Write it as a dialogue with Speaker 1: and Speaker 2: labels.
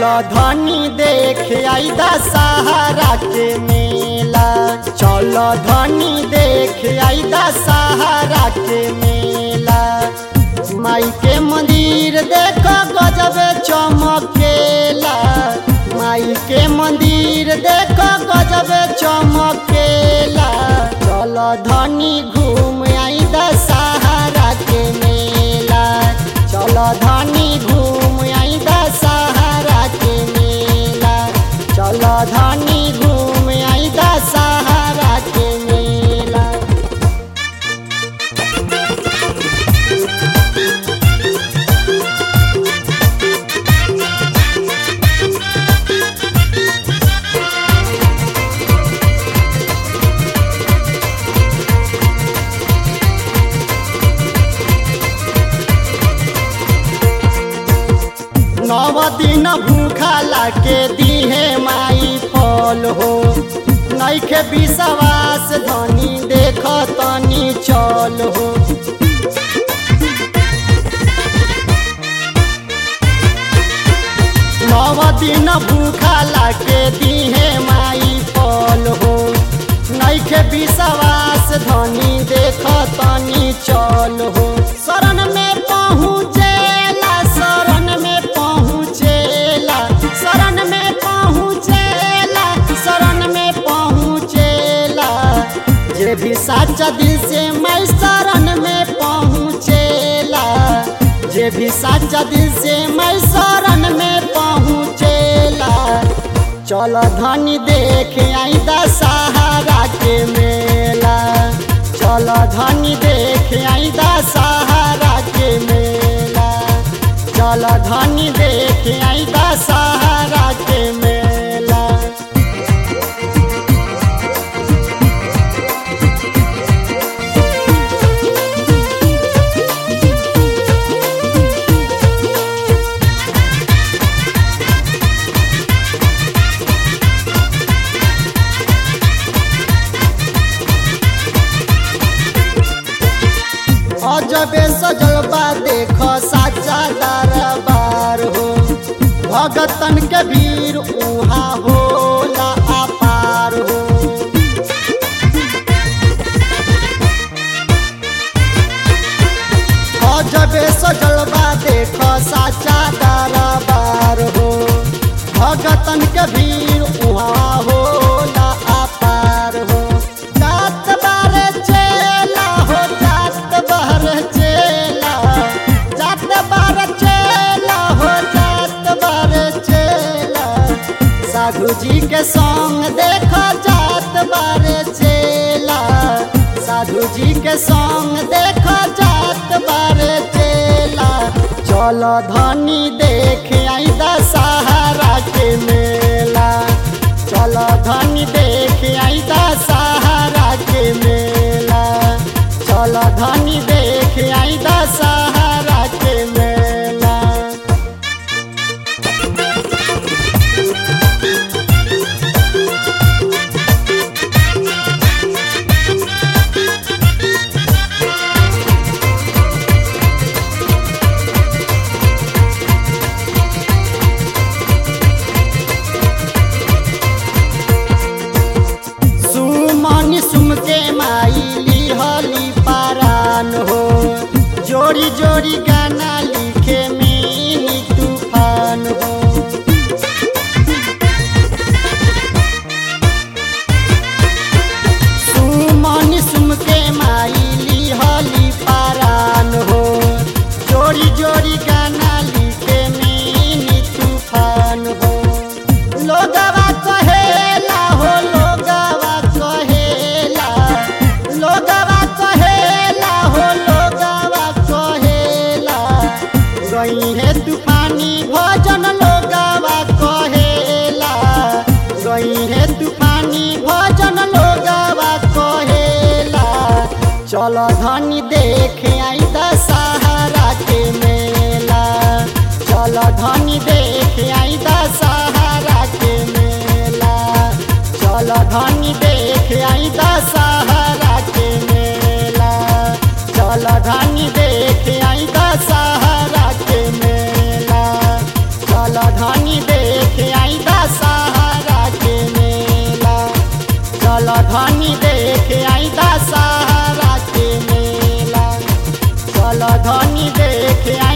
Speaker 1: चलो धनी देख आई दशहरा के मेला। चलो धनी देख आई दशहरा के मेला। माई के मंदिर देखो गजब चमकेला। माई के मंदिर देखो गजब चमकेला। चलो धनी घूम आई दशहरा के मेला। चलो धनी घूम आई दशहरा के मेला। चलो धनी घूम आई दशहरा के मेला। नव दिन भूखला के दीहे माई फल हो। नइखे विश्वास धनी देख तनी चल हो। नव दिन भूखला के दीहे माई फल हो। नइखे विश्वास धनी देख तनी चल हो। शरण में पहुँचेला, शरण में पहुँचेला, शरण में पहुँचेला, शरण में पहुँचेला। जे भी साचा दिल से मैं शरण में पहुँचेला। जे भी साचा दिल से मैं शरण में पहुँचेला। चलो धनी देख आई दशहरा के मेला। चलो धनी देख आई दशहरा के मेला। चलो धनी देख आई दशहरा के मेला। अजबे सजलबा देखो साचा दरबार हो। भगतन के भीड़ उहाँ होला अपार हो। अजबे सजलबा देखो साचा दरबार हो। भगतन के भीड़ उहाँ होला अपार हो। जात बारे चेला हो, जात बारे चेला, जात बारे चेला हो, जात बारे चेला। साधु जी के संग देखो जात बारे चेला। साधु जी के संग देखो जात बारे चेला। चलो धनी देख आई दशहरा के मेला। चलो धनी देख आई दशहरा के मेला। चलो धनी देख आई दशहरा के मेला। सुमन सुम के माई लिहली पारान हो। जोड़ी जोड़ी गाना लिखे मिनी तूफान हो। सुमन सुम के माई लिहली पारान हो। जोड़ी जोड़ी गाना लिखे मिनी तूफान हो। लोगवा कहेला हो, लोगवा कहेला, लोगवा कहेला हो, लोगवा कहेला। गई है तूफानी भजन लोगवा कहेला। गई है तूफानी भजन लोगवा कहेला। चलो धनी देख आई दशहरा के मेला। चलो धनी देख आई दशहरा के मेला। चलो धनी देख आई दशहरा के मेला। चलो धनी देख आई दशहरा के मेला। चलो धनी देख चल धनी देख आई दशहरा के मेला, चल धनी देख आई